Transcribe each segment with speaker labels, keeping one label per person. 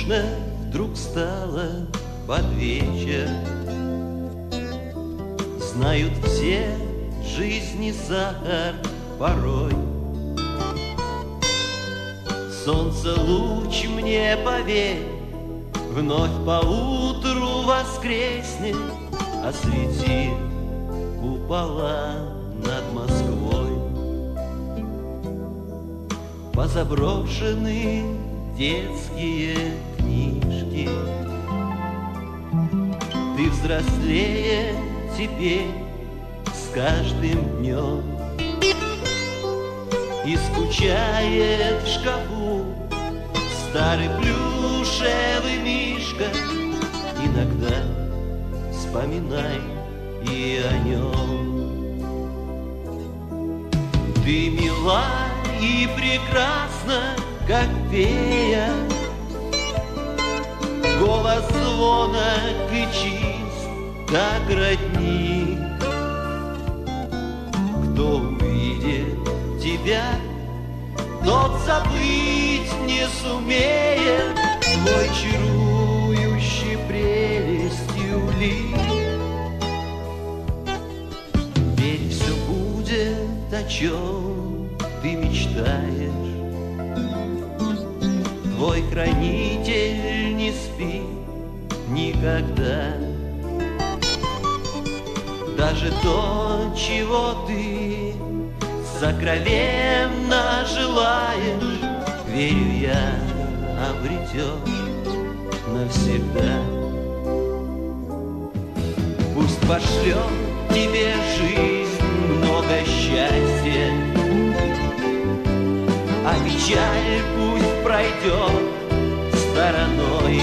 Speaker 1: скучно вдруг стало под вечер, знают все, жизни сахар порой. Солнце луч мне поверь, вновь поутру воскреснет, освети купола над Москвой. Позаброшены детские книжки, ты взрослее теперь с каждым днем. И скучает в шкафу старый плюшевый мишка, иногда вспоминай и о нем. Ты мила и прекрасна, как фея, голос звонок и чист, как родник. Кто увидит тебя, тот забыть не сумеет твой чарующий прелестью лик. Верь, все будет, о чем ты мечтаешь. Твой хранитель не спит никогда. Даже то, чего ты сокровенно желаешь, верю я, обретешь навсегда. Пусть пошлет тебе жизнь много счастья, а печаль пусть пройдет стороной.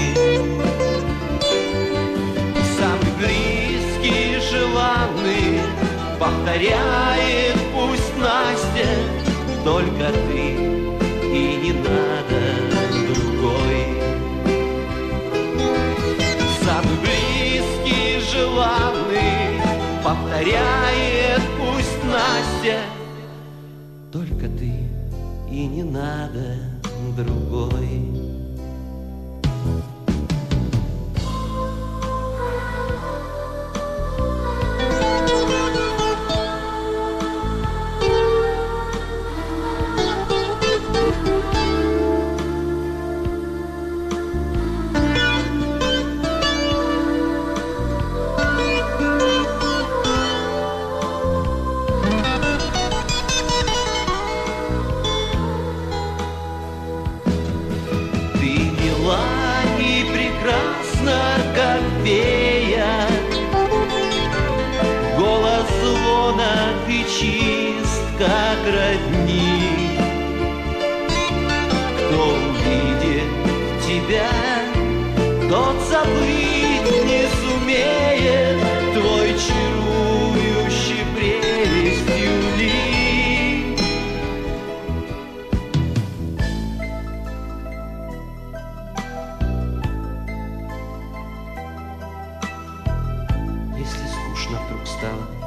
Speaker 1: Самый близкий, желанный повторяет пусть Настя, только ты и не надо другой. Самый близкий, желанный повторяет пусть Настя, только ты и не надо другой. И прекрасна, как фея, голос звонок и чист, как родник. Кто увидит тебя, тот забыть не сумеет твой чарующий прелестью лик. Если скучно вдруг стало